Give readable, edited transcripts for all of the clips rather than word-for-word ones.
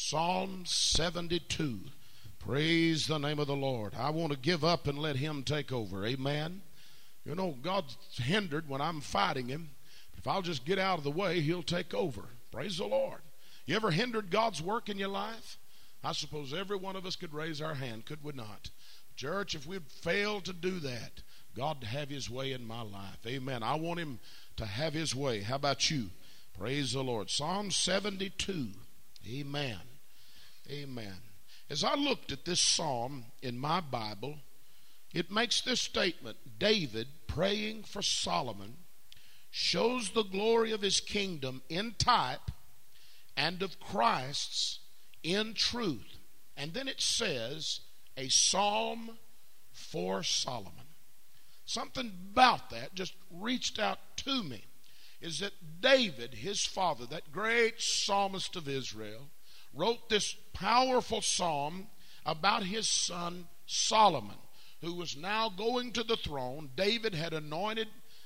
Psalm 72. Praise the name of the Lord. I want to give up and let him take over. Amen. You know, God's hindered when I'm fighting him. If I'll just get out of the way, he'll take over. Praise the Lord. You ever hindered God's work in your life? I suppose every one of us could raise our hand, could we not? Church, if we'd failed to do that, God to have his way in my life. Amen. I want him to have his way. How about you? Praise the Lord. Psalm 72. Amen. Amen. As I looked at this psalm in my Bible, it makes this statement: David praying for Solomon shows the glory of his kingdom in type and of Christ's in truth. And then it says, a psalm for Solomon. Something about that just reached out to me, is that David, his father, that great psalmist of Israel, wrote this powerful psalm about his son Solomon, who was now going to the throne. David had anointed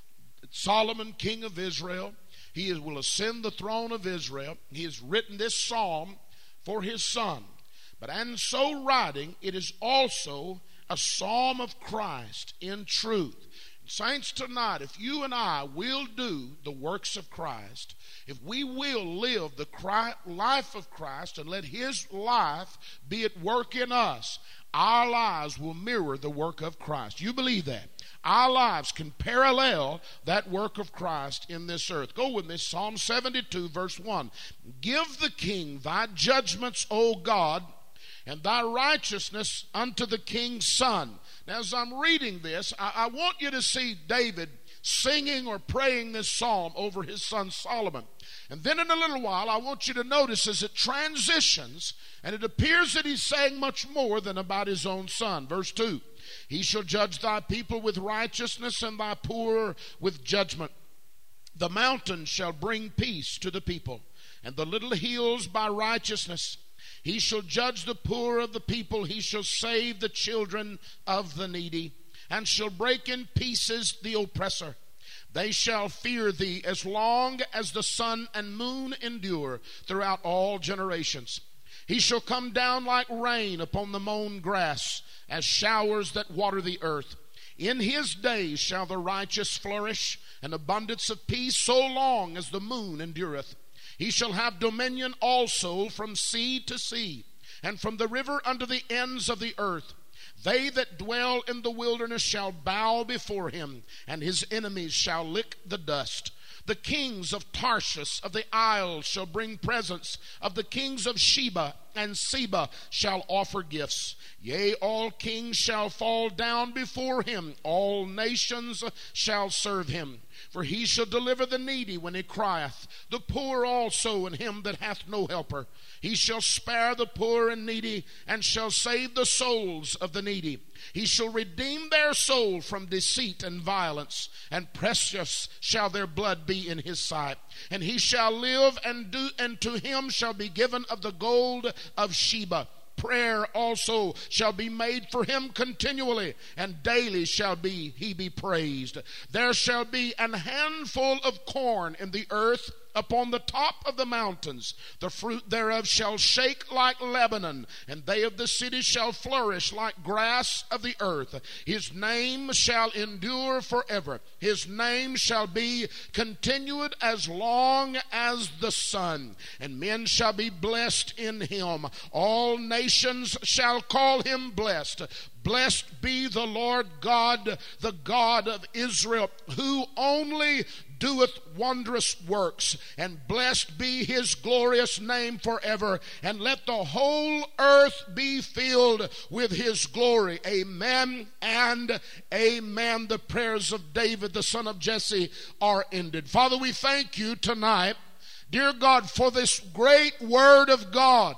Solomon king of Israel. He will ascend the throne of Israel. He has written this psalm for his son. But in so writing, it is also a psalm of Christ in truth. Saints, tonight, if you and I will do the works of Christ, if we will live the life of Christ and let his life be at work in us, our lives will mirror the work of Christ. You believe that? Our lives can parallel that work of Christ in this earth. Go with me, Psalm 72, verse 1. Give the king thy judgments, O God, and thy righteousness unto the king's son. Now, as I'm reading this, I want you to see David singing or praying this psalm over his son Solomon. And then in a little while, I want you to notice as it transitions, and it appears that he's saying much more than about his own son. Verse 2, he shall judge thy people with righteousness and thy poor with judgment. The mountains shall bring peace to the people, and the little hills by righteousness. He shall judge the poor of the people. He shall save the children of the needy, and shall break in pieces the oppressor. They shall fear thee as long as the sun and moon endure throughout all generations. He shall come down like rain upon the mown grass, as showers that water the earth. In his days shall the righteous flourish, and abundance of peace so long as the moon endureth. He shall have dominion also from sea to sea, and from the river unto the ends of the earth. They that dwell in the wilderness shall bow before him, and his enemies shall lick the dust. The kings of Tarshish of the isles shall bring presents. Of the kings of Sheba and Seba shall offer gifts. Yea, all kings shall fall down before him. All nations shall serve him. For he shall deliver the needy when he crieth, the poor also, and him that hath no helper. He shall spare the poor and needy, and shall save the souls of the needy. He shall redeem their soul from deceit and violence, and precious shall their blood be in his sight. And he shall live, and to him shall be given of the gold of Sheba. Prayer also shall be made for him continually, and daily shall he be praised. There shall be an handful of corn in the earth upon the top of the mountains. The fruit thereof shall shake like Lebanon, and they of the city shall flourish like grass of the earth. His name shall endure forever. His name shall be continued as long as the sun, and men shall be blessed in him. All nations shall call him blessed. Blessed be the Lord God, the God of Israel, who only doeth wondrous works, and blessed be his glorious name forever, and let the whole earth be filled with his glory. Amen and amen. The prayers of David, the son of Jesse, are ended. Father, we thank you tonight, dear God, for this great word of God.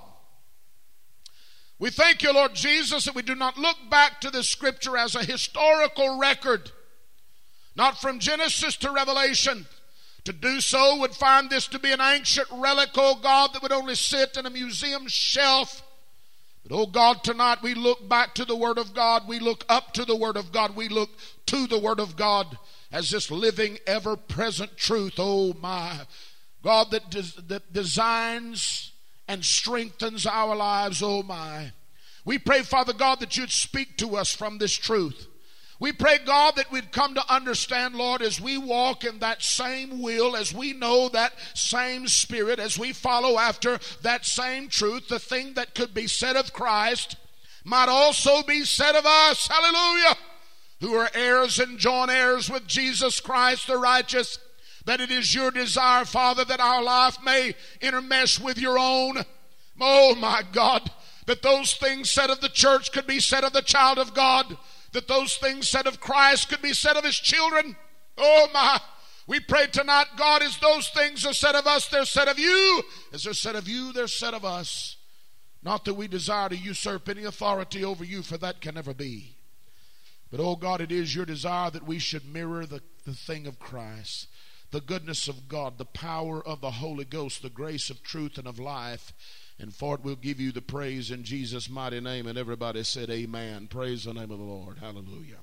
We thank you, Lord Jesus, that we do not look back to the scripture as a historical record, not from Genesis to Revelation. To do so would find this to be an ancient relic, oh God, that would only sit in a museum shelf. But, oh God, tonight we look back to the Word of God. We look up to the Word of God. We look to the Word of God as this living, ever-present truth, oh my God, that designs and strengthens our lives, oh my. We pray, Father God, that you'd speak to us from this truth. We pray, God, that we'd come to understand, Lord, as we walk in that same will, as we know that same Spirit, as we follow after that same truth, the thing that could be said of Christ might also be said of us, hallelujah, who are heirs and joint heirs with Jesus Christ the righteous, that it is your desire, Father, that our life may intermesh with your own. Oh, my God, that those things said of the church could be said of the child of God, that those things said of Christ could be said of his children. Oh my, we pray tonight, God, as those things are said of us, they're said of you. As they're said of you, they're said of us. Not that we desire to usurp any authority over you, for that can never be. But oh God, it is your desire that we should mirror the thing of Christ, the goodness of God, the power of the Holy Ghost, the grace of truth and of life. And for it we'll give you the praise in Jesus' mighty name. And everybody said amen. Praise the name of the Lord. Hallelujah.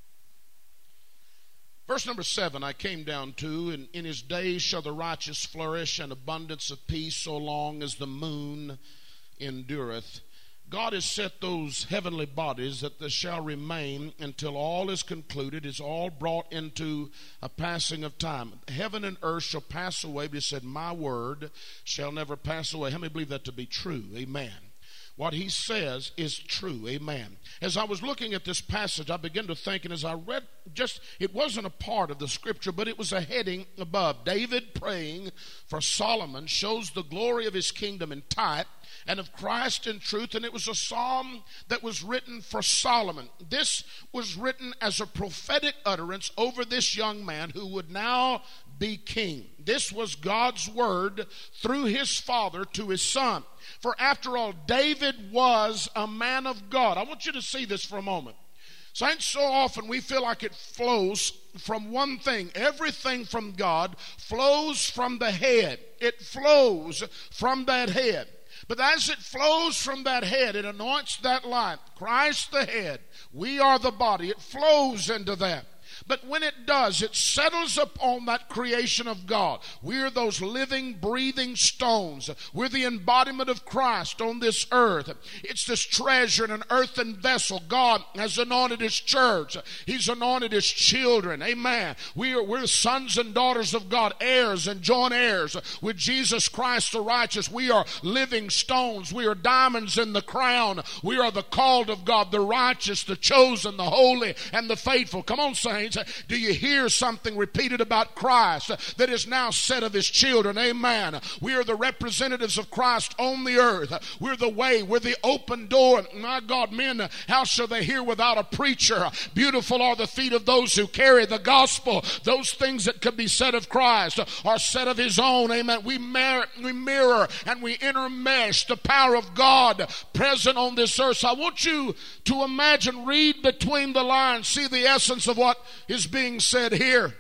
Verse number 7 I came down to, and in his days shall the righteous flourish, and abundance of peace so long as the moon endureth. God has set those heavenly bodies that they shall remain until all is concluded, is all brought into a passing of time. Heaven and earth shall pass away, but he said, my word shall never pass away. How many believe that to be true? Amen. What he says is true. Amen. As I was looking at this passage, I began to think, and as I read, it wasn't a part of the scripture, but it was a heading above. David praying for Solomon shows the glory of his kingdom in type and of Christ in truth, and it was a psalm that was written for Solomon. This was written as a prophetic utterance over this young man who would now be king. This was God's word through his father to his son. For after all, David was a man of God. I want you to see this for a moment. Saints, so often we feel like it flows from one thing. Everything from God flows from the head. It flows from that head. But as it flows from that head, it anoints that life. Christ the head. We are the body. It flows into that. But when it does, it settles upon that creation of God. We're those living, breathing stones. We're the embodiment of Christ on this earth. It's this treasure in an earthen vessel. God has anointed his church. He's anointed his children. Amen. We're sons and daughters of God, heirs and joint heirs with Jesus Christ the righteous. We are living stones. We are diamonds in the crown. We are the called of God, the righteous, the chosen, the holy, and the faithful. Come on, saints. Do you hear something repeated about Christ that is now said of his children? Amen. We are the representatives of Christ on the earth. We're the way. We're the open door. My God, men, how shall they hear without a preacher? Beautiful are the feet of those who carry the gospel. Those things that could be said of Christ are said of his own. Amen. We mirror and we intermesh the power of God present on this earth. So I want you to imagine, read between the lines, see the essence of what is being said here.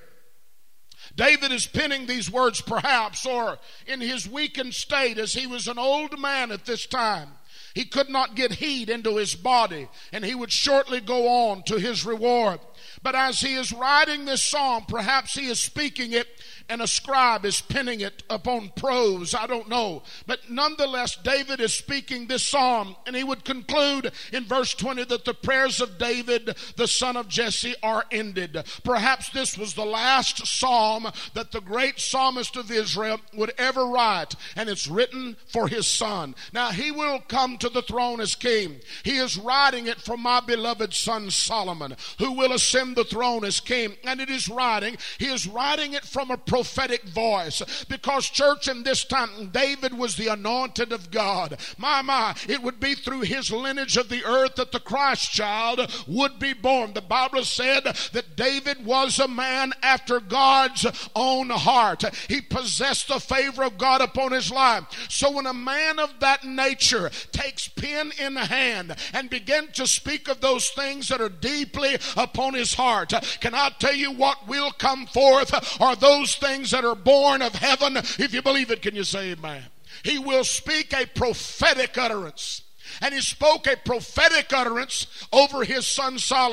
David is penning these words perhaps, or in his weakened state, as he was an old man at this time. He could not get heat into his body, and he would shortly go on to his reward. But as he is writing this psalm, perhaps he is speaking it and a scribe is penning it upon prose. I don't know. But nonetheless, David is speaking this psalm, and he would conclude in verse 20 that the prayers of David, the son of Jesse, are ended. Perhaps this was the last psalm that the great psalmist of Israel would ever write, and it's written for his son. Now, he will come to the throne as king. He is writing it for my beloved son Solomon, who will ascend the throne as king. And he is writing it from a prophetic voice, because church, in this time David was the anointed of God. My, it would be through his lineage of the earth that the Christ child would be born. The Bible said that David was a man after God's own heart. He possessed the favor of God upon his life. So when a man of that nature takes pen in hand and begins to speak of those things that are deeply upon his heart, can I tell you what will come forth are those things that are born of heaven? If you believe it, can you say amen? He will speak a prophetic utterance. And he spoke a prophetic utterance over his son Solomon.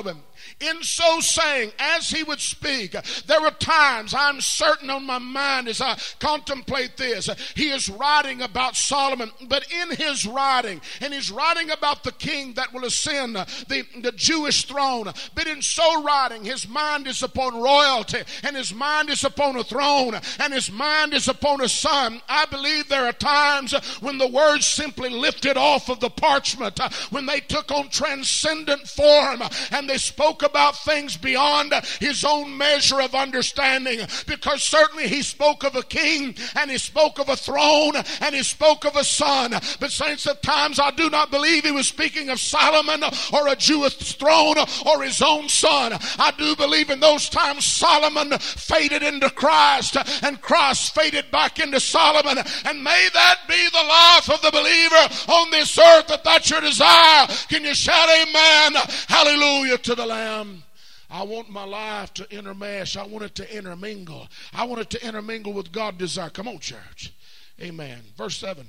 In so saying, as he would speak, there were times, I'm certain on my mind as I contemplate this, he is writing about Solomon, but in his writing, and he's writing about the king that will ascend the Jewish throne, but in so writing, his mind is upon royalty, and his mind is upon a throne, and his mind is upon a son. I believe there are times when the words simply lifted off of the parchment, when they took on transcendent form, and they spoke about things beyond his own measure of understanding, because certainly he spoke of a king, and he spoke of a throne, and he spoke of a son. But saints, at times I do not believe he was speaking of Solomon or a Jewish throne or his own son. I do believe in those times Solomon faded into Christ, and Christ faded back into Solomon. And may that be the life of the believer on this earth, if that's your desire. Can you shout amen? Hallelujah to the Lamb. I want my life to intermesh. I want it to intermingle. I want it to intermingle with God's desire. Come on, church. Amen. Verse 7.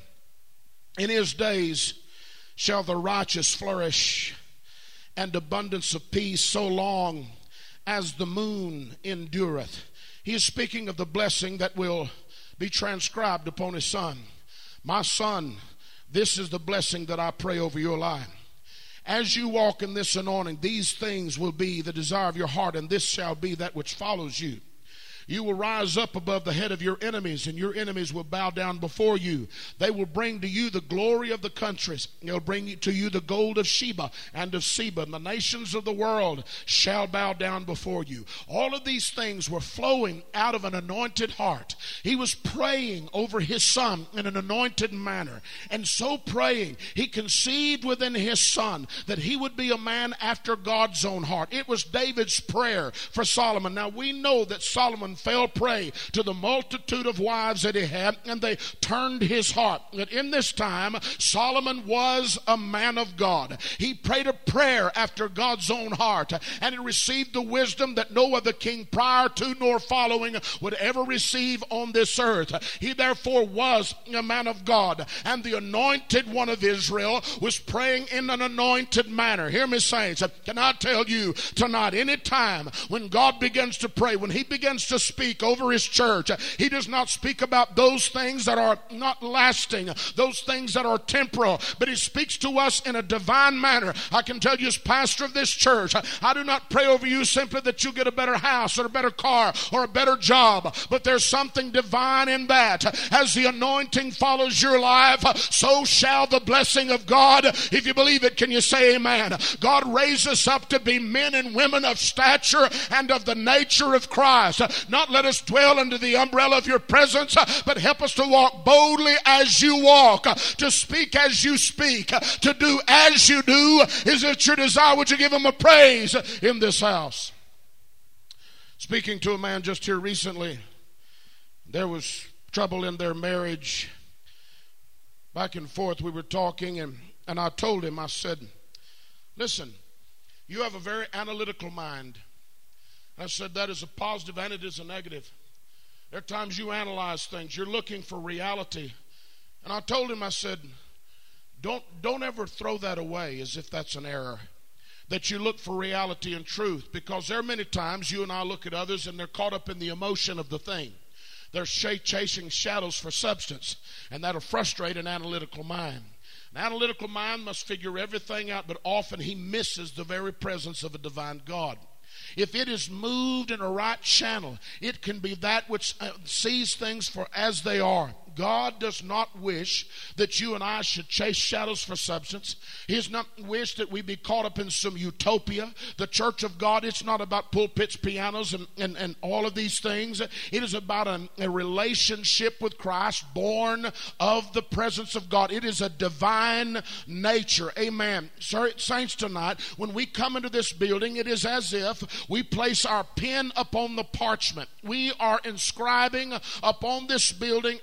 In his days shall the righteous flourish, and abundance of peace so long as the moon endureth. He is speaking of the blessing that will be transcribed upon his son. My son, this is the blessing that I pray over your life. As you walk in this anointing, these things will be the desire of your heart, and this shall be that which follows you. You will rise up above the head of your enemies, and your enemies will bow down before you. They will bring to you the glory of the countries. They'll bring to you the gold of Sheba and of Seba, and the nations of the world shall bow down before you. All of these things were flowing out of an anointed heart. He was praying over his son in an anointed manner. And so praying, he conceived within his son that he would be a man after God's own heart. It was David's prayer for Solomon. Now we know that Solomon fell prey to the multitude of wives that he had, and they turned his heart. But in this time, Solomon was a man of God. He prayed a prayer after God's own heart, and he received the wisdom that no other king prior to nor following would ever receive on this earth. He therefore was a man of God, and the anointed one of Israel was praying in an anointed manner. Hear me, saints. Can I tell you tonight, any time when God begins to pray, when he begins to speak over his church, he does not speak about those things that are not lasting, those things that are temporal, but he speaks to us in a divine manner. I can tell you as pastor of this church, I do not pray over you simply that you get a better house or a better car or a better job, but there's something divine in that. As the anointing follows your life, so shall the blessing of God. If you believe it, can you say amen? God raised us up to be men and women of stature and of the nature of Christ. Not let us dwell under the umbrella of your presence, but help us to walk boldly as you walk, to speak as you speak, to do as you do. Is it your desire? Would you give him a praise in this house? Speaking to a man just here recently, there was trouble in their marriage. Back and forth we were talking, and I told him, I said, listen, you have a very analytical mind. I said that is a positive and it is a negative. There are times you analyze things. You're looking for reality. And I told him, I said, don't ever throw that away as if that's an error. That you look for reality and truth. Because there are many times you and I look at others and they're caught up in the emotion of the thing. They're chasing shadows for substance. And that'll frustrate an analytical mind. An analytical mind must figure everything out, but often he misses the very presence of a divine God. If it is moved in a right channel, it can be that which sees things for as they are. God does not wish that you and I should chase shadows for substance. He does not wish that we be caught up in some utopia. The church of God, it's not about pulpits, pianos, and all of these things. It is about a relationship with Christ born of the presence of God. It is a divine nature. Amen. Saints, tonight, when we come into this building, it is as if we place our pen upon the parchment. We are inscribing upon this building our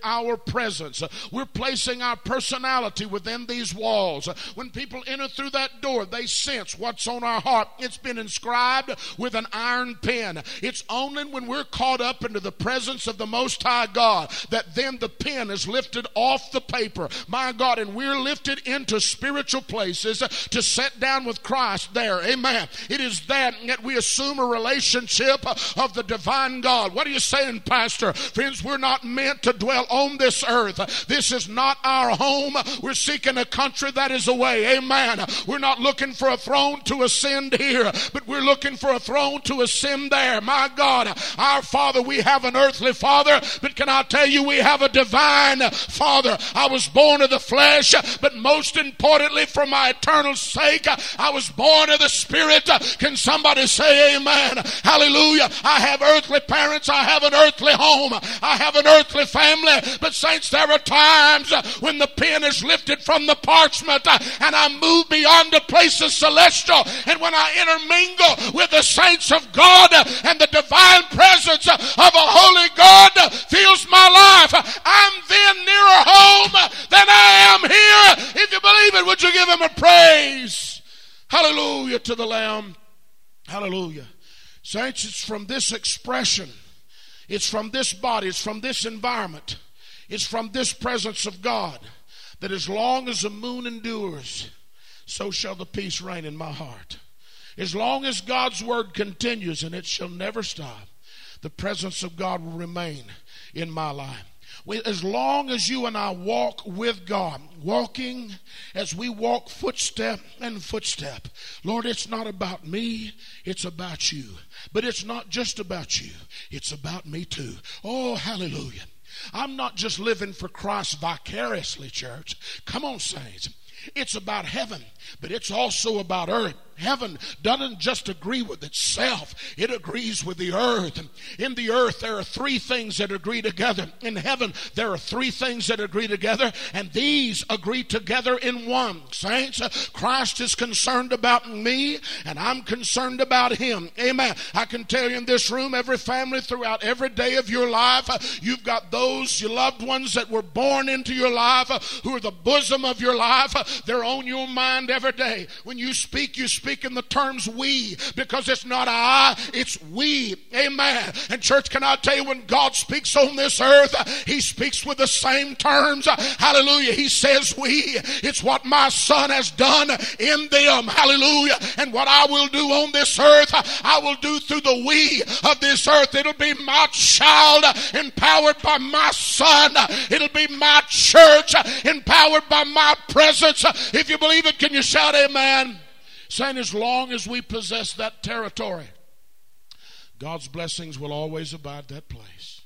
presence. We're placing our personality within these walls. When people enter through that door, they sense what's on our heart. It's been inscribed with an iron pen. It's only when we're caught up into the presence of the Most High God that then the pen is lifted off the paper. My God, and we're lifted into spiritual places to sit down with Christ there. Amen. It is that we assume a relationship of the divine God. What are you saying, Pastor? Friends, we're not meant to dwell on this earth. This is not our home. We're seeking a country that is away. Amen. We're not looking for a throne to ascend here, but we're looking for a throne to ascend there. My God, our Father, we have an earthly Father, but can I tell you, we have a divine Father. I was born of the flesh, but most importantly, for my eternal sake, I was born of the Spirit. Can somebody say amen? Hallelujah. I have earthly parents. I have an earthly home. I have an earthly family. But saints, there are times when the pen is lifted from the parchment and I move beyond the places celestial. And when I intermingle with the saints of God and the divine presence of a holy God fills my life, I'm then nearer home than I am here. If you believe it, would you give him a praise? Hallelujah to the Lamb. Hallelujah. Saints, it's from this expression, it's from this body, it's from this environment, it's from this presence of God that as long as the moon endures, so shall the peace reign in my heart. As long as God's word continues, and it shall never stop, the presence of God will remain in my life. As long as you and I walk with God, walking as we walk footstep and footstep. Lord, it's not about me, it's about you. But it's not just about you, it's about me too. Oh, hallelujah. I'm not just living for Christ vicariously, church. Come on, saints. It's about heaven, but it's also about earth. Heaven doesn't just agree with itself, it agrees with the earth. In the earth, there are three things that agree together. In heaven, there are three things that agree together, and these agree together in one. Saints, Christ is concerned about me, and I'm concerned about him. Amen. I can tell you in this room, every family throughout every day of your life, you've got those, your loved ones that were born into your life, who are the bosom of your life. They're on your mind every day. When you speak in the terms we, because it's not I, it's we. Amen. And church, can I tell you, when God speaks on this earth, he speaks with the same terms. Hallelujah. He says we. It's what my Son has done in them. Hallelujah. And what I will do on this earth, I will do through the we of this earth. It'll be my child empowered by my Son. It'll be my church empowered by my presence. If you believe it, can you shout amen? Saying as long as we possess that territory, God's blessings will always abide that place.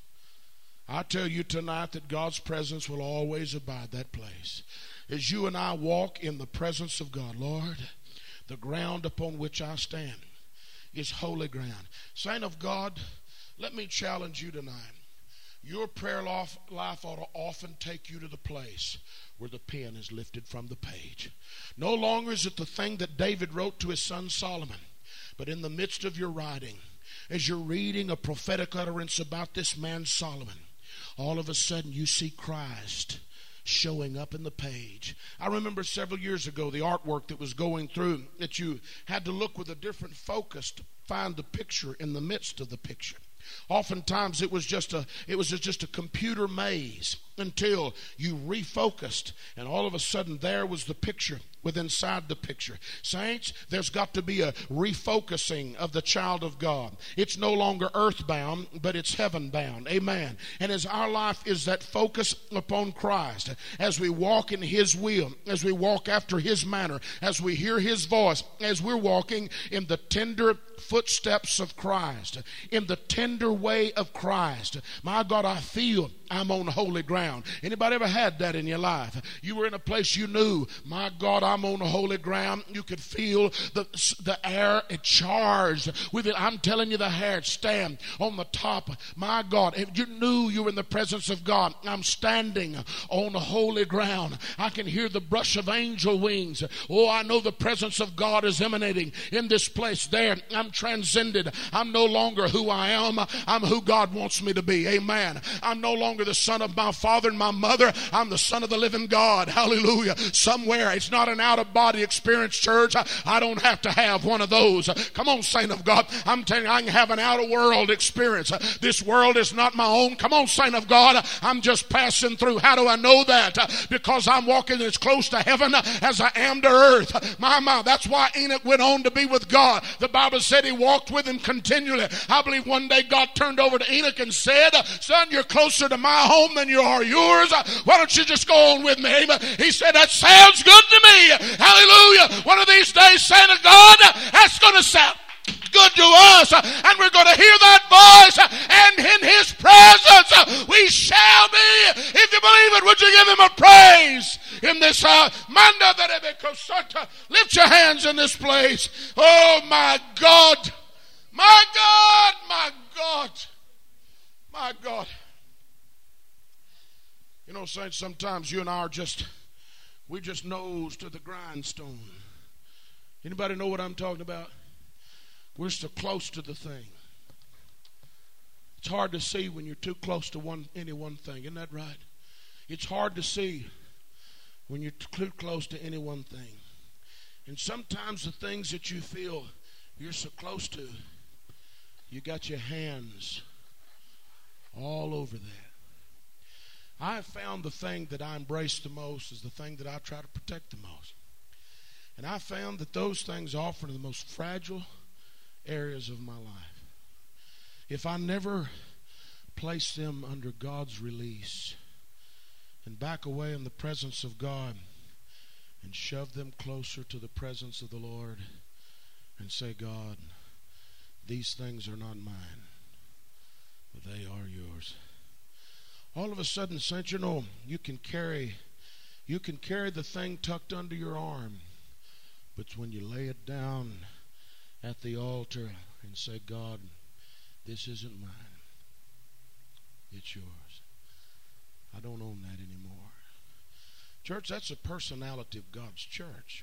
I tell you tonight that God's presence will always abide that place. As you and I walk in the presence of God, Lord, the ground upon which I stand is holy ground. Saint of God, let me challenge you tonight. Your prayer life ought to often take you to the place where the pen is lifted from the page. No longer is it the thing that David wrote to his son Solomon, but in the midst of your writing, as you're reading a prophetic utterance about this man Solomon, all of a sudden you see Christ showing up in the page. I remember several years ago the artwork that was going through, that you had to look with a different focus to find the picture in the midst of the picture. Oftentimes it was just a computer maze until you refocused, and all of a sudden there was the picture with inside the picture. Saints, there's got to be a refocusing of the child of God. It's no longer earthbound, but it's heaven-bound. Amen. And as our life is that focus upon Christ, as we walk in his will, as we walk after his manner, as we hear his voice, as we're walking in the tender footsteps of Christ, in the tender way of Christ, my God, I feel I'm on holy ground. Anybody ever had that in your life? You were in a place you knew, my God, I'm on holy ground. You could feel the air, it charged with it. I'm telling you, the hair stand on the top. My God, if you knew you were in the presence of God, I'm standing on holy ground. I can hear the brush of angel wings. Oh, I know the presence of God is emanating in this place. There, I'm transcended. I'm no longer who I am. I'm who God wants me to be. Amen. I'm no longer longer the son of my father and my mother. I'm the son of the living God. Hallelujah. Somewhere. It's not an out-of-body experience, church. I don't have to have one of those. Come on, saint of God. I'm telling you, I can have an out-of-world experience. This world is not my own. Come on, saint of God. I'm just passing through. How do I know that? Because I'm walking as close to heaven as I am to earth. My, that's why Enoch went on to be with God. The Bible said he walked with him continually. I believe one day God turned over to Enoch and said, son, you're closer to my home than you are yours. Why don't you just go on with me? Amen. He said, that sounds good to me. Hallelujah. One of these days, saint of God, that's going to sound good to us, and we're going to hear that voice, and in his presence we shall be. If you believe it, would you give him a praise in this lift your hands in this place. Oh my God, my God, my God, my God. You know, saints, sometimes you and I we just nose to the grindstone. Anybody know what I'm talking about? We're so close to the thing. It's hard to see when you're too close to any one thing. Isn't that right? It's hard to see when you're too close to any one thing. And sometimes the things that you feel you're so close to, you got your hands all over that. I have found the thing that I embrace the most is the thing that I try to protect the most. And I found that those things offer the most fragile areas of my life. If I never place them under God's release and back away in the presence of God and shove them closer to the presence of the Lord and say, God, these things are not mine, but they are yours. All of a sudden, saints, you know, you can carry the thing tucked under your arm, but when you lay it down at the altar and say, God, this isn't mine, it's yours. I don't own that anymore. Church, that's the personality of God's church.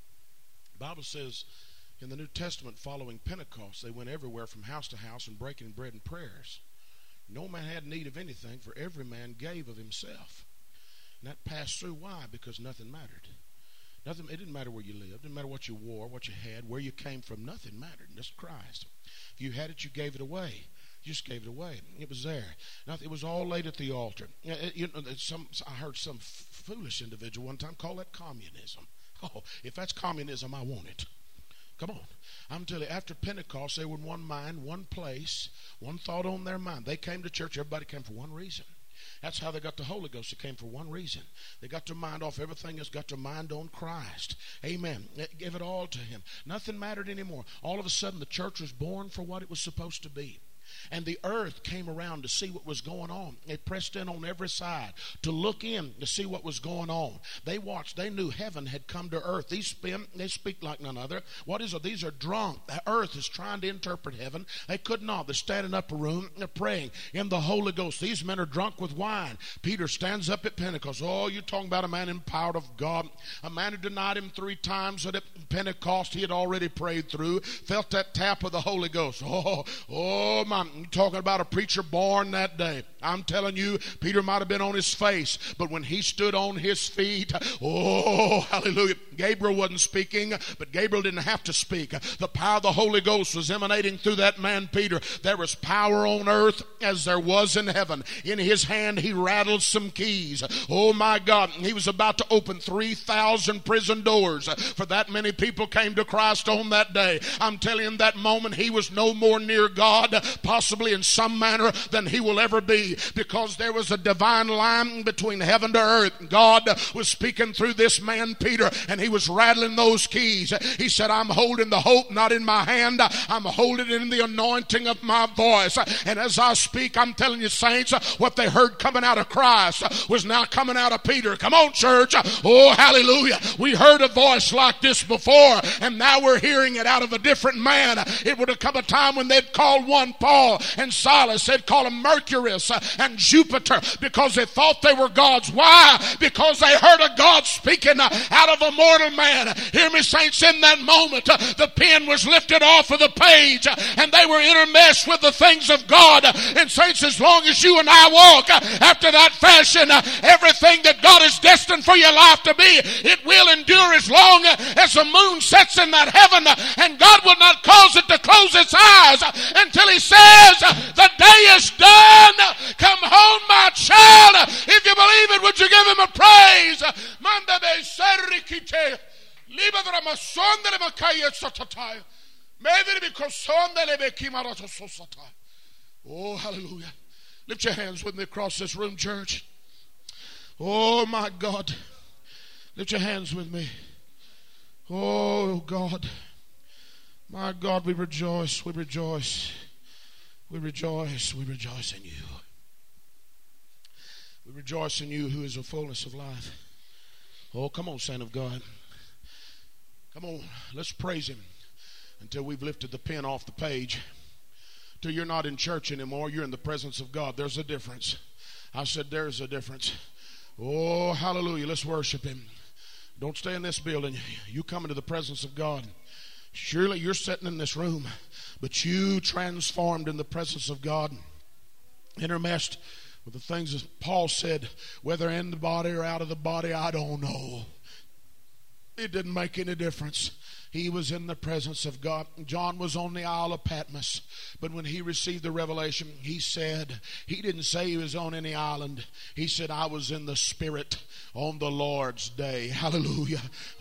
The Bible says in the New Testament following Pentecost, they went everywhere from house to house and breaking bread and prayers. No man had need of anything, for every man gave of himself. And that passed through. Why? Because nothing mattered. It didn't matter where you lived. It didn't matter what you wore, what you had, where you came from. Nothing mattered. Just Christ. If you had it, you gave it away. You just gave it away. It was there. Now, it was all laid at the altar. You know, I heard some foolish individual one time call that communism. Oh, if that's communism, I want it. Come on. I'm telling you, after Pentecost, they were in one mind, one place, one thought on their mind. They came to church. Everybody came for one reason. That's how they got the Holy Ghost. They came for one reason. They got their mind off everything else, got their mind on Christ. Amen. Give it all to him. Nothing mattered anymore. All of a sudden, the church was born for what it was supposed to be. And the earth came around to see what was going on. They pressed in on every side to look in to see what was going on. They watched. They knew heaven had come to earth. They speak like none other. What is it? These are drunk. The earth is trying to interpret heaven. They could not. They're standing up a room. They're praying in the Holy Ghost. These men are drunk with wine. Peter stands up at Pentecost. Oh, you're talking about a man empowered of God. A man who denied him 3 times at Pentecost. He had already prayed through. Felt that tap of the Holy Ghost. Oh my. You're talking about a preacher born that day. I'm telling you, Peter might have been on his face, but when he stood on his feet, oh, hallelujah. Gabriel wasn't speaking, but Gabriel didn't have to speak. The power of the Holy Ghost was emanating through that man, Peter. There was power on earth as there was in heaven. In his hand, he rattled some keys. Oh, my God. He was about to open 3,000 prison doors, for that many people came to Christ on that day. I'm telling you, in that moment, he was no more near God, possibly in some manner, than he will ever be, because there was a divine line between heaven to earth. God was speaking through this man, Peter, and he was rattling those keys. He said, I'm holding the hope not in my hand, I'm holding it in the anointing of my voice. And as I speak, I'm telling you, saints, what they heard coming out of Christ was now coming out of Peter. Come on, church. Oh, hallelujah. We heard a voice like this before, and now we're hearing it out of a different man. It would have come a time when they'd called one part Paul and Silas. They'd call them Mercurius and Jupiter because they thought they were gods. Why? Because they heard a God speaking out of a mortal man. Hear me, saints, in that moment, the pen was lifted off of the page and they were intermeshed with the things of God. And saints, as long as you and I walk after that fashion, everything that God has destined for your life to be, it will endure as long as the moon sets in that heaven, and God will not cause it to close its eyes until He says, the day is done. Come home, my child. If you believe it, would you give Him a praise? Oh, hallelujah. Lift your hands with me across this room, church. Oh, my God. Lift your hands with me. Oh, God. My God, we rejoice, we rejoice. We rejoice, we rejoice in you. We rejoice in you who is the fullness of life. Oh, come on, saint of God. Come on, let's praise Him until we've lifted the pen off the page. Till you're not in church anymore, you're in the presence of God. There's a difference. I said there's a difference. Oh, hallelujah. Let's worship Him. Don't stay in this building. You come into the presence of God. Surely you're sitting in this room, but you transformed in the presence of God, intermeshed with the things that Paul said, whether in the body or out of the body, I don't know. It didn't make any difference. He was in the presence of God. John was on the Isle of Patmos. But when he received the revelation, he didn't say he was on any island. He said, I was in the Spirit on the Lord's day. Hallelujah.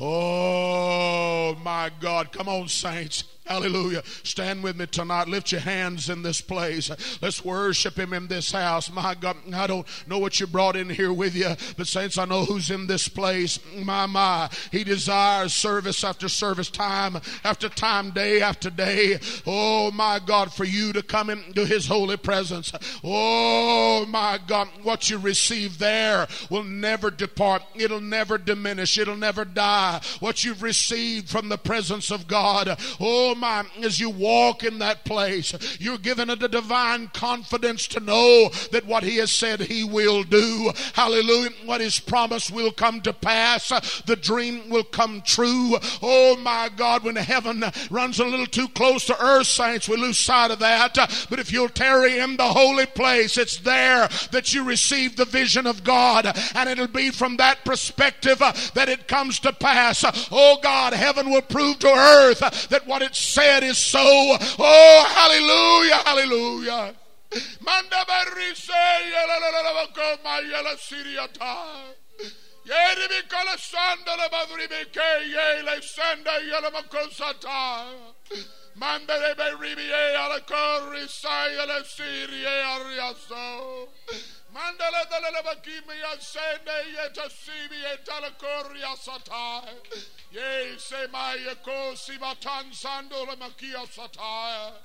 Oh, my God. Come on, saints. Hallelujah. Stand with me tonight. Lift your hands in this place. Let's worship Him in this house. My God, I don't know what you brought in here with you, but saints, I know who's in this place. My. He desires service after service, time after time, day after day. Oh, my God, for you to come into His holy presence. Oh, my God, what you receive there will never depart. It'll never diminish. It'll never die. What you've received from the presence of God, oh my, as you walk in that place, you're given a divine confidence to know that what He has said He will do. Hallelujah. What His promise will come to pass. The dream will come true. Oh my God, when heaven runs a little too close to earth, saints, we lose sight of that. But if you'll tarry in the holy place, it's there that you receive the vision of God, and it'll be from that perspective that it comes to pass. Oh God, heaven will prove to earth that what it said is so. Oh, hallelujah, hallelujah. Manda barrise yela la koma yela siriata. Yeri bi kala sanda la badri bi ke yela sanda yela makosata. Manda le beribi yela kori sai yela sirie ariaso. Mandala dalla bakimi ascende yeta sibi etala koria satai. Ye se maya kosi batan sando la makia satai.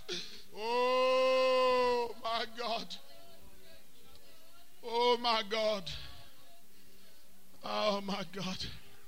Oh my God. Oh my God. Oh my God.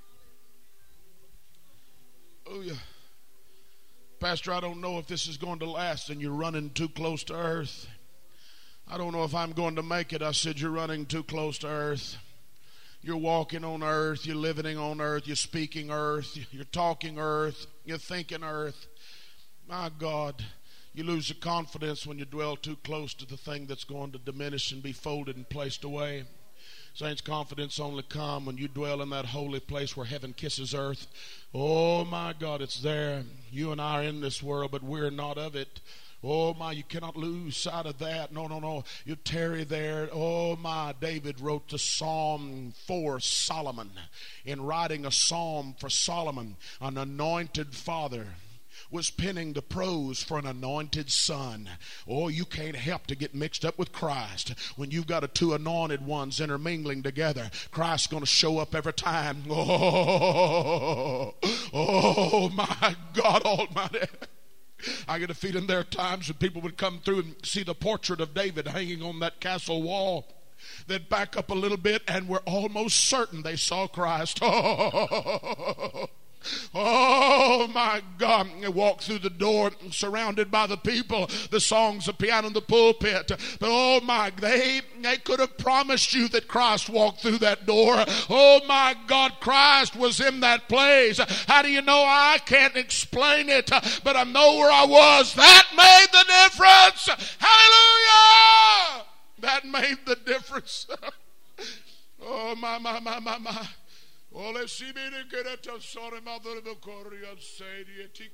Oh yeah. Pastor, I don't know if this is going to last, and you're running too close to earth. I don't know if I'm going to make it. I said, you're running too close to earth. You're walking on earth. You're living on earth. You're speaking earth. You're talking earth. You're thinking earth. My God, you lose your confidence when you dwell too close to the thing that's going to diminish and be folded and placed away. Saints, confidence only come when you dwell in that holy place where heaven kisses earth. Oh, my God, it's there. You and I are in this world, but we're not of it. Oh my, you cannot lose sight of that. No. You tarry there. Oh my, David wrote the Psalm for Solomon. In writing a psalm for Solomon, an anointed father was penning the prose for an anointed son. Oh, you can't help to get mixed up with Christ. When you've got two anointed ones intermingling together, Christ's going to show up every time. Oh my God Almighty. I get a feeling there are times when people would come through and see the portrait of David hanging on that castle wall. They'd back up a little bit and we're almost certain they saw Christ. Oh my God, walk through the door surrounded by the people, the songs, the piano, and the pulpit. But oh my, they could have promised you that Christ walked through that door. Oh my God, Christ was in that place. How do you know? I can't explain it, but I know where I was. That made the difference. Hallelujah! That made the difference. Oh my. Oh, let's see me to get it. Sorry, mother of the Korean say.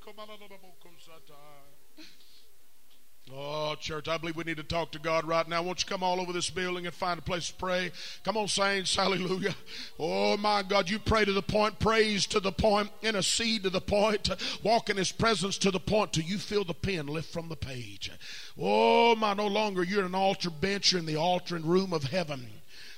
Oh, church, I believe we need to talk to God right now. Won't you come all over this building and find a place to pray? Come on, saints, hallelujah. Oh, my God, you pray to the point, praise to the point, intercede to the point, walk in His presence to the point till you feel the pen lift from the page. Oh, my, no longer you're in an altar bench, you're in the altar and room of heaven.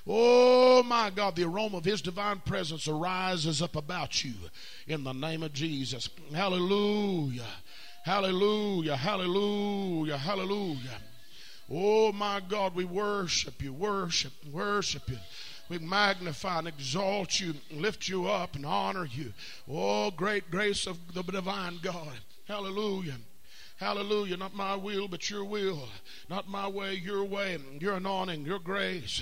Oh, my God, the aroma of His divine presence arises up about you in the name of Jesus. Hallelujah. Hallelujah, hallelujah, hallelujah. Oh, my God, we worship you, worship you. We magnify and exalt you, lift you up and honor you. Oh, great grace of the divine God. Hallelujah. Hallelujah. Not my will, but your will. Not my way, your way. Your anointing, your grace.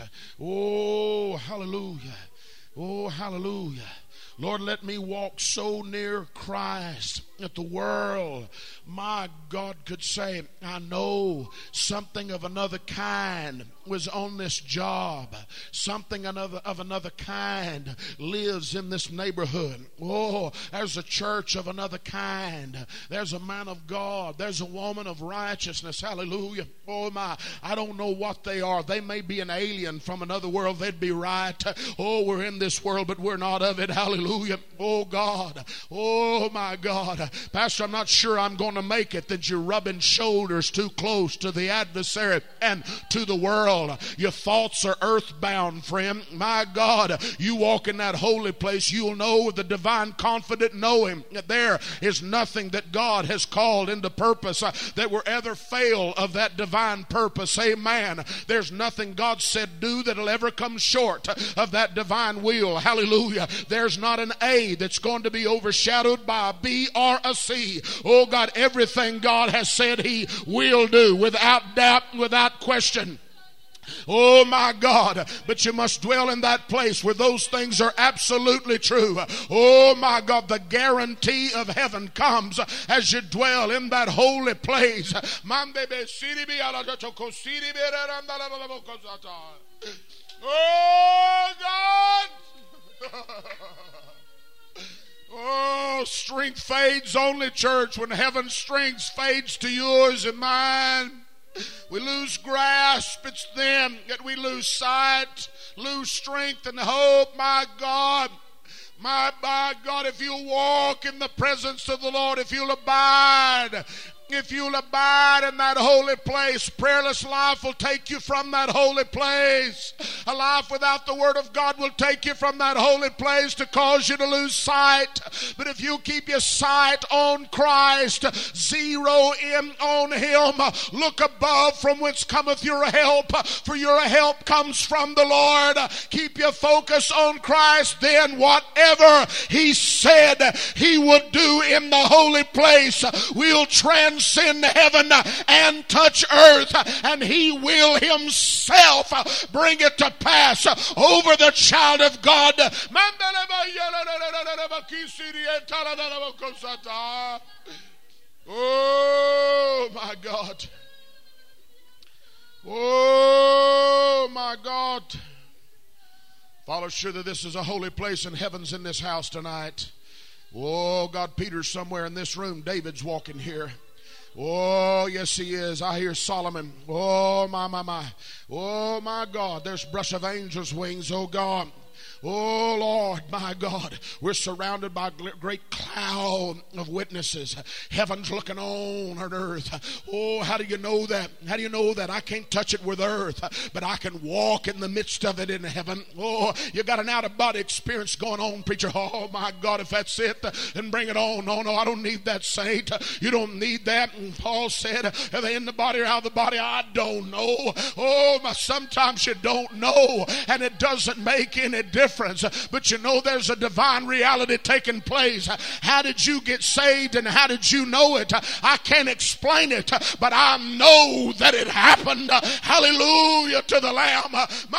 Oh, hallelujah. Oh, hallelujah. Lord, let me walk so near Christ that the world, my God, could say, I know something of another kind was on this job. Something of another kind lives in this neighborhood. Oh, there's a church of another kind. There's a man of God. There's a woman of righteousness. Hallelujah. Oh, my. I don't know what they are. They may be an alien from another world. They'd be right. Oh, we're in this world, but we're not of it. Hallelujah. Oh, God. Oh, my God. Pastor, I'm not sure I'm going to make it. That you're rubbing shoulders too close to the adversary and to the world. Your thoughts are earthbound, friend. My God, you walk in that holy place, you'll know with the divine confident knowing that there is nothing that God has called into purpose that will ever fail of that divine purpose. Amen. There's nothing God said do that'll ever come short of that divine will. Hallelujah. There's not an A that's going to be overshadowed by a B or a C. Oh God, everything God has said He will do without doubt, without question. Oh my God, but you must dwell in that place where those things are absolutely true. Oh my God, the guarantee of heaven comes as you dwell in that holy place. Oh God. Oh, strength fades only, church, when heaven's strength fades to yours and mine. We lose grasp. It's then that we lose sight, lose strength and hope. My God, my God, if you walk in the presence of the Lord, if you'll abide in that holy place, prayerless life will take you from that holy place. A life without the Word of God will take you from that holy place to cause you to lose sight. But if you keep your sight on Christ, zero in on Him, look above from whence cometh your help, for your help comes from the Lord. Keep your focus on Christ, then whatever He said He would do in the holy place will transcend heaven and touch earth, and He will Himself bring it to pass over the child of God. Oh my God. Oh my God. Father, sure that this is a holy place and heaven's in this house tonight. Oh God, Peter's somewhere in this room. David's walking here. Oh, yes, he is. I hear Solomon. Oh, my. Oh, my God. There's a brush of angels' wings, oh, God. Oh, Lord, my God, we're surrounded by a great cloud of witnesses. Heaven's looking on earth. Oh, how do you know that? How do you know that? I can't touch it with earth, but I can walk in the midst of it in heaven. Oh, you got an out-of-body experience going on, preacher. Oh, my God, if that's it, then bring it on. No, I don't need that, saint. You don't need that. And Paul said, are they in the body or out of the body? I don't know. Oh, sometimes you don't know, and it doesn't make any difference. difference, but you know there's a divine reality taking place. How did you get saved and how did you know it? I can't explain it, but I know that it happened. Hallelujah to the Lamb.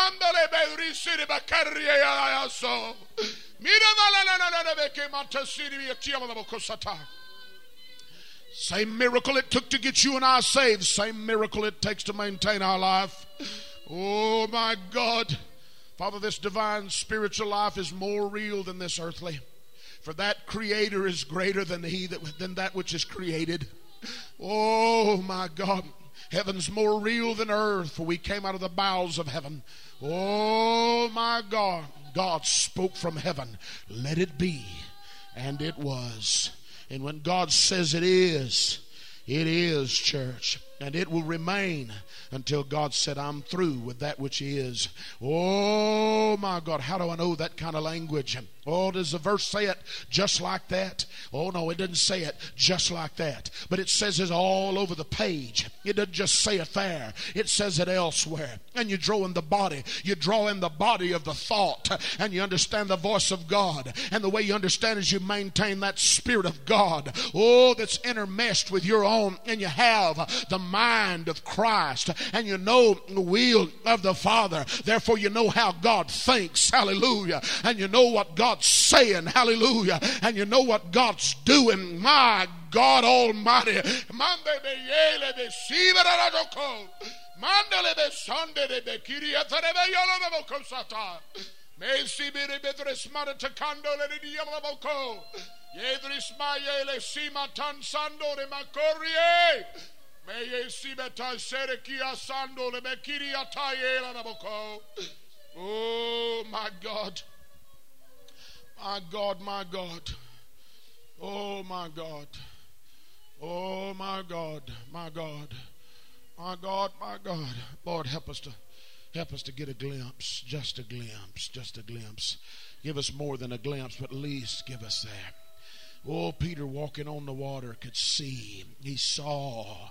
Same miracle it took to get you and I saved, same miracle it takes to maintain our life. Oh my God. Father, this divine spiritual life is more real than this earthly. For that creator is greater than that which is created. Oh my God. Heaven's more real than earth, for we came out of the bowels of heaven. Oh my God. God spoke from heaven, let it be, and it was. And when God says it is, church. And it will remain until God said, I'm through with that which is. Oh my God, how do I know that kind of language? Oh, does the verse say it just like that? Oh no, it doesn't say it just like that. But it says it all over the page. It doesn't just say it there. It says it elsewhere. And you draw in the body. You draw in the body of the thought. And you understand the voice of God. And the way you understand is you maintain that Spirit of God. Oh, that's intermeshed with your own. And you have the mind of Christ, and you know the will of the Father. Therefore you know how God thinks, hallelujah, and you know what God's saying, hallelujah, and you know what God's doing. My God Almighty. Oh my God. My God, my God. Oh my God. Oh my God, my God. My God, my God. Lord, help us to get a glimpse, just a glimpse, just a glimpse. Give us more than a glimpse, but at least give us that. Oh, Peter walking on the water could see. He saw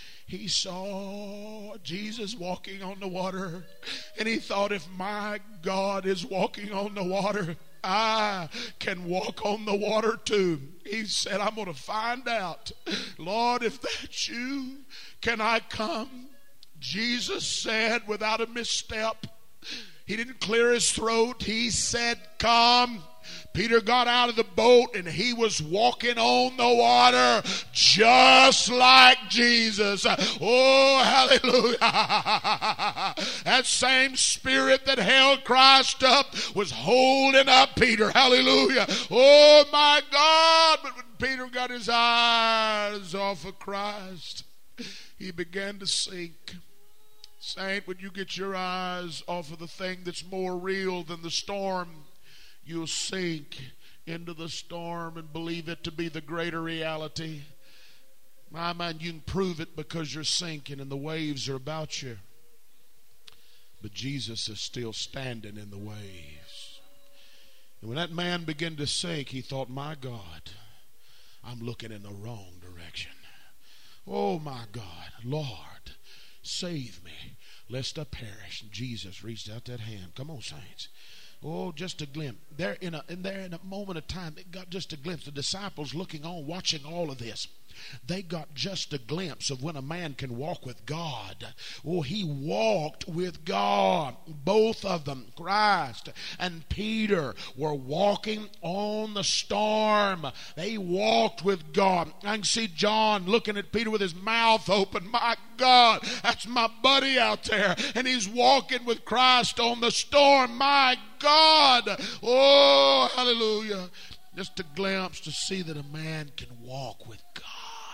Jesus walking on the water, and he thought, if my God is walking on the water, I can walk on the water too. He said, I'm going to find out, Lord, if that's you, can I come? Jesus said without a misstep, he didn't clear his throat, he said, come. Peter got out of the boat and he was walking on the water just like Jesus. Oh, hallelujah. That same Spirit that held Christ up was holding up Peter. Hallelujah. Oh, my God. But when Peter got his eyes off of Christ, he began to sink. Saint, when you get your eyes off of the thing that's more real than the storm, you'll sink into the storm and believe it to be the greater reality. My mind, you can prove it because you're sinking and the waves are about you. But Jesus is still standing in the waves. And when that man began to sink, he thought, my God, I'm looking in the wrong direction. Oh my God, Lord, save me, lest I perish. And Jesus reached out that hand. Come on, saints. Oh, just a glimpse. There in a moment of time, they got just a glimpse. The disciples looking on, watching all of this. They got just a glimpse of when a man can walk with God. Oh, he walked with God. Both of them, Christ and Peter, were walking on the storm. They walked with God. I can see John looking at Peter with his mouth open. My God, that's my buddy out there. And he's walking with Christ on the storm. My God. Oh, hallelujah. Just a glimpse to see that a man can walk with God.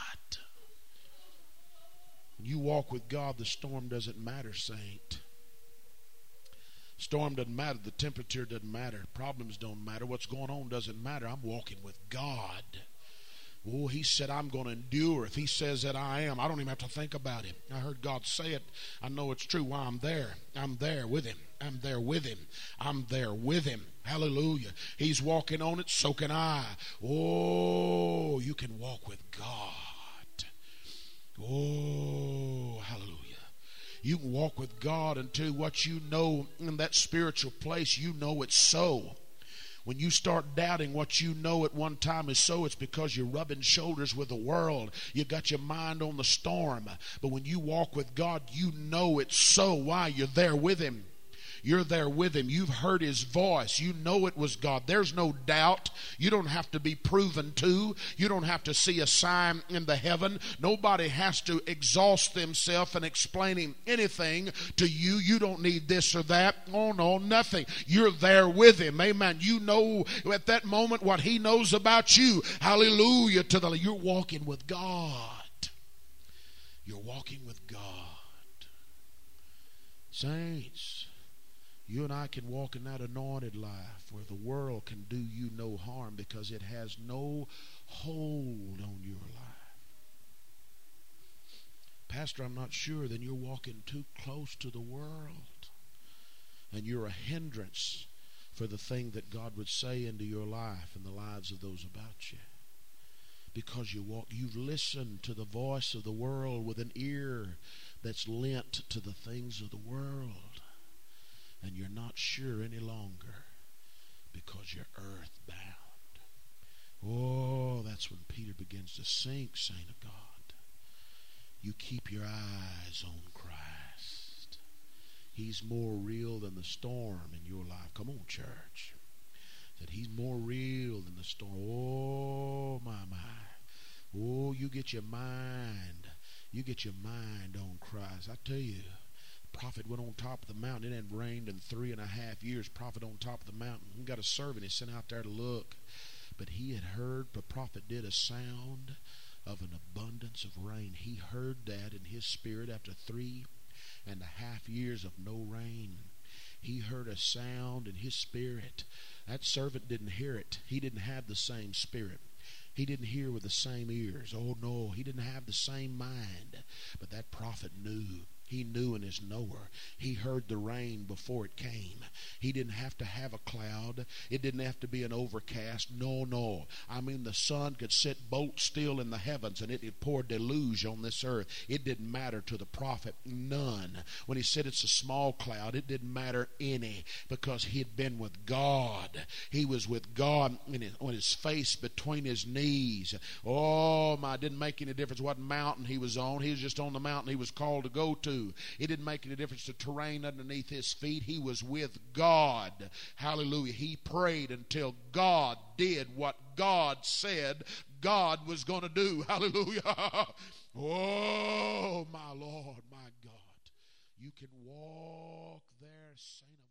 When you walk with God, the storm doesn't matter, saint. Storm doesn't matter. The temperature doesn't matter. Problems don't matter. What's going on doesn't matter. I'm walking with God. Oh, he said, I'm going to endure. If he says that I am, I don't even have to think about him. I heard God say it. I know it's true. Why, I'm there. I'm there with him. I'm there with him. I'm there with him. Hallelujah. He's walking on it, so can I. Oh, you can walk with God. Oh, hallelujah. You can walk with God until what you know in that spiritual place, you know it's so. When you start doubting what you know at one time is so, it's because you're rubbing shoulders with the world. You got your mind on the storm. But when you walk with God, you know it's so. Why? You're there with Him. You're there with Him. You've heard His voice. You know it was God. There's no doubt. You don't have to be proven to. You don't have to see a sign in the heaven. Nobody has to exhaust themselves in explaining anything to you. You don't need this or that. Oh, no, nothing. You're there with Him. Amen. You know at that moment what He knows about you. Hallelujah to the Lord. You're walking with God. You're walking with God. Saints, you and I can walk in that anointed life where the world can do you no harm because it has no hold on your life. Pastor, I'm not sure. Then you're walking too close to the world. And you're a hindrance for the thing that God would say into your life and the lives of those about you. Because you've listened to the voice of the world with an ear that's lent to the things of the world. And you're not sure any longer because you're earthbound. Oh, that's when Peter begins to sink, saint of God. You keep your eyes on Christ. He's more real than the storm in your life. Come on, church. That He's more real than the storm. Oh, my. Oh, you get your mind. You get your mind on Christ. I tell you, prophet went on top of the mountain. It hadn't rained in 3.5 years. Prophet on top of the mountain. He got a servant. He sent out there to look. But he had heard, the prophet did, a sound of an abundance of rain. He heard that in his spirit after 3.5 years of no rain. He heard a sound in his spirit. That servant didn't hear it. He didn't have the same spirit. He didn't hear with the same ears. Oh, no, he didn't have the same mind. But that prophet knew. He knew in his knower. He heard the rain before it came. He didn't have to have a cloud. It didn't have to be an overcast. No. I mean, the sun could sit bolt still in the heavens and it would pour deluge on this earth. It didn't matter to the prophet. None. When he said it's a small cloud, it didn't matter any, because he had been with God. He was with God on his face between his knees. Oh, my, it didn't make any difference what mountain he was on. He was just on the mountain he was called to go to. It didn't make any difference to terrain underneath his feet. He was with God. Hallelujah. He prayed until God did what God said God was going to do. Hallelujah. Oh, my Lord, my God. You can walk there, saint.